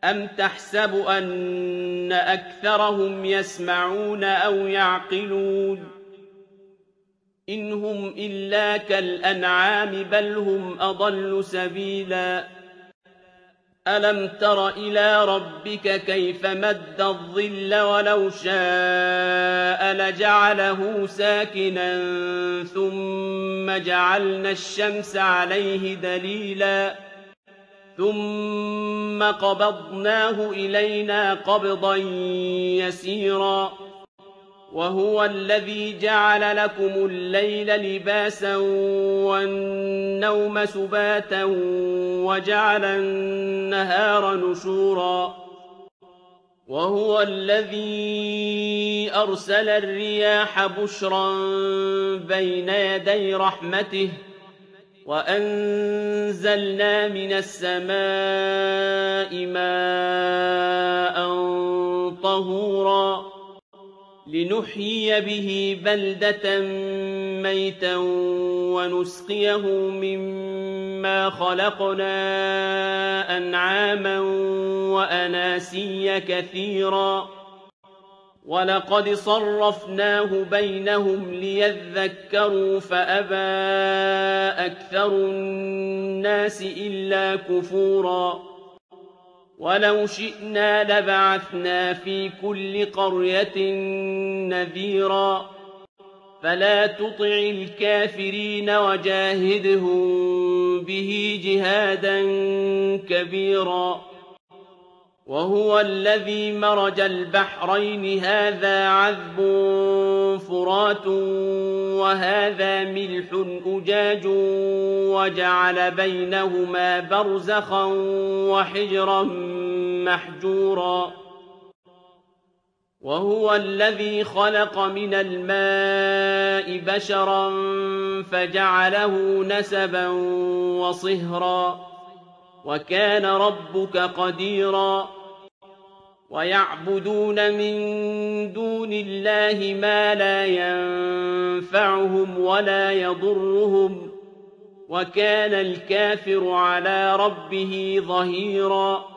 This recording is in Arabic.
أَمْ تَحْسَبُ أَنَّ أَكْثَرَهُمْ يَسْمَعُونَ أَوْ يَعْقِلُونَ إِنْ هُمْ إِلَّا كَالْأَنْعَامِ بَلْ هُمْ أَضَلُّ سَبِيلًا أَلَمْ تَرَ إِلَىٰ رَبِّكَ كَيْفَ مَدَّ الظِّلَّ وَلَوْ شَاءَ لَجَعَلَهُ سَاكِنًا ثُمَّ جَعَلْنَا الشَّمْسَ عَلَيْهِ دَلِيلًا ثُمَّ قَبَضْنَاهُ إِلَيْنَا قَبْضًا يَسِيرًا وَهُوَ الَّذِي جَعَلَ لَكُمُ اللَّيْلَ لِبَاسًا وَالنَّوْمَ سُبَاتًا وَجَعَلَ النَّهَارَ نُشُورًا وَهُوَ الَّذِي أَرْسَلَ الرِّيَاحَ بُشْرًا بَيْنَ يَدَيْ رَحْمَتِهِ وَأَنزَلْنَا مِنَ السَّمَاءِ مَاءً طَهُورًا لِنُحْيِيَ بِهِ بَلْدَةً مَّيْتًا وَنُسْقِيَهُ مِمَّا خَلَقْنَا أَنْعَامًا وَأَنَاسِيَّ كَثِيرًا وَلَقَدْ صَرَّفْنَاهُ بَيْنَهُمْ لِيَذَّكَّرُوا فَأَبَىٰ أَكْثَرُ النَّاسِ إِلَّا كُفُورًا وَلَوْ شِئْنَا لَبَعَثْنَا فِي كُلِّ قَرْيَةٍ نَّذِيرًا فَلَا تُطِعِ الْكَافِرِينَ وَجَاهِدْهُم بِهِ جِهَادًا كَبِيرًا وَهُوَ الَّذِي مَرَجَ الْبَحْرَيْنِ هَٰذَا عَذْبٌ فُرَاتٌ وَهَٰذَا مِلْحٌ أُجَاجٌ وَجَعَلَ بَيْنَهُمَا بَرْزَخًا وَحِجْرًا مَّحْجُورًا وَهُوَ الَّذِي خَلَقَ مِنَ الْمَاءِ بَشَرًا فَجَعَلَهُ نَسَبًا وَصِهْرًا وَكَانَ رَبُّكَ قَدِيرًا وَيَعْبُدُونَ مِن دُونِ اللَّهِ مَا لَا يَنفَعُهُمْ وَلَا يَضُرُّهُمْ وَكَانَ الْكَافِرُ عَلَىٰ رَبِّهِ ظَهِيرًا